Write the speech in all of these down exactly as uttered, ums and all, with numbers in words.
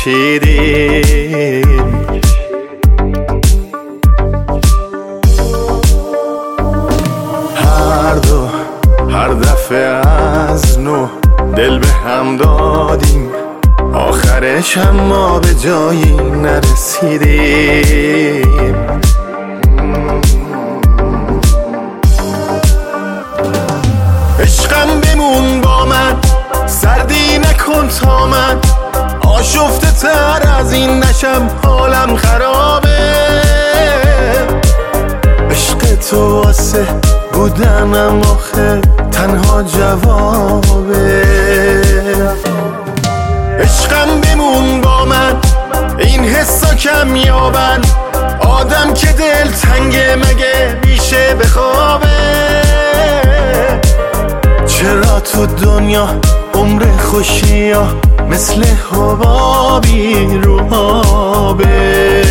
کشیدیم. هر دو هر دفعه از نو دل به هم دادیم، آخرش هم ما به جایی نرسیدیم. عشقم بمون با من، سردی نکن تا من، آشفته تر از این نشم، حالم خرابه. عشق تو واسه بودنم آخه تنها جوابه. عشقم بمون با من، این حسا کم یابن، آدم که دل تنگه مگه میشه بخوابه. چرا تو دنیا عمر خوشی ها مثل حبابی رو آبه.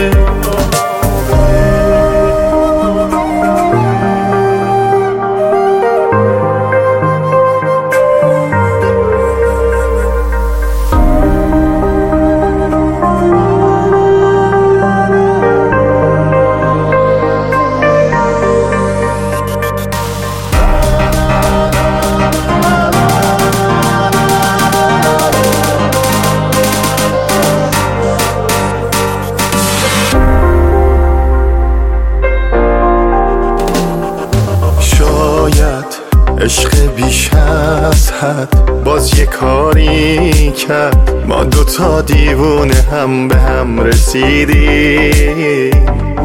عشق بیش از حد باز یه کاری کرد، ما دوتا دیوونه هم به هم رسیدیم.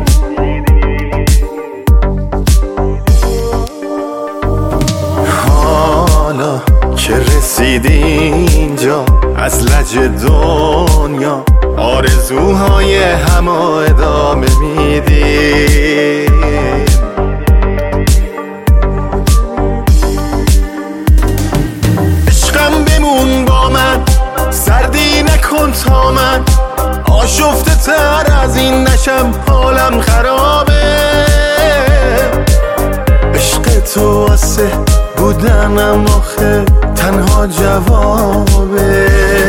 حالا که رسیدیم اینجا از لج دنیا، آرزوهای همه ادامه میدیم. سردی نکن تا من، آشفته تر از این نشم، حالم خرابه. عشق تو واسه بودنم آخه تنها جوابه.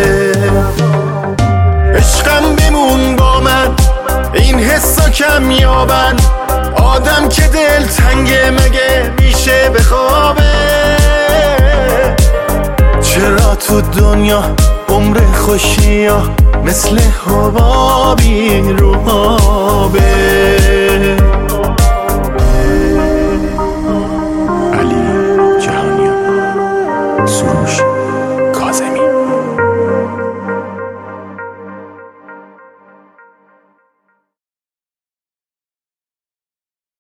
عشقم بمون با من، این حسا کم یابن، آدم که دل تنگه مگه میشه بخوابه. چرا تو دنیا عمر خوشی ها مثل حبابی رو